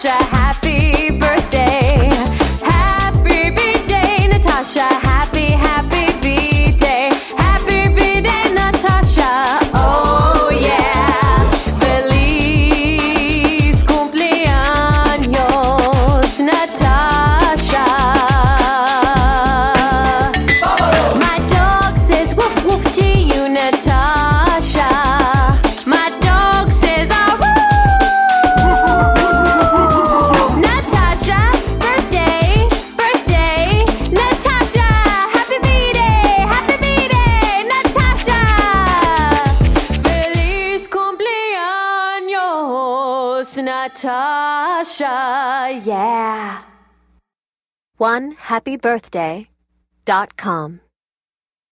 Natasha, happy birthday. Happy birthday, Natasha, happy birthday. Happy birthday, Natasha, oh yeah. Feliz cumpleaños, Natasha. My dog says woof woof to you, Natasha. My dog says ah woo. Natasha, birthday, birthday, Natasha, happy birthday, Natasha. Feliz cumpleaños, Natasha, yeah. OneHappyBirthday.com